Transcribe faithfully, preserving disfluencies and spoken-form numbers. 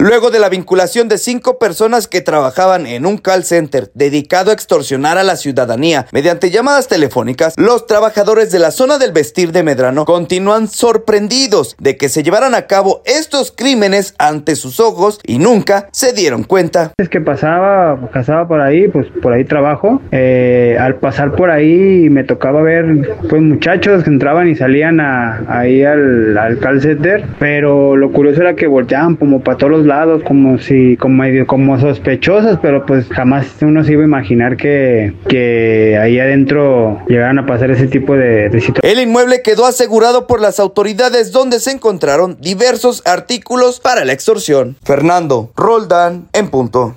luego de la vinculación de cinco personas que trabajaban en un call center dedicado a extorsionar a la ciudadanía mediante llamadas telefónicas. Los trabajadores de la zona del Vestir de Medrano continúan sorprendidos de que se llevaran a cabo estos crímenes ante sus ojos y nunca se dieron cuenta. Es que pasaba, pasaba por ahí, pues por ahí trabajo. Eh, al pasar por ahí me tocaba ver pues muchachos que entraban y salían a, ahí al, al call center, pero lo curioso era que volteaban como para todos los lados, como si, como medio, como sospechosos, pero pues jamás uno se iba a imaginar que, que ahí adentro llegaran a pasar ese tipo de, de situaciones. El inmueble quedó asegurado por las autoridades, donde se encontraron diversos artículos para la extorsión. Fernando Roldán, en punto.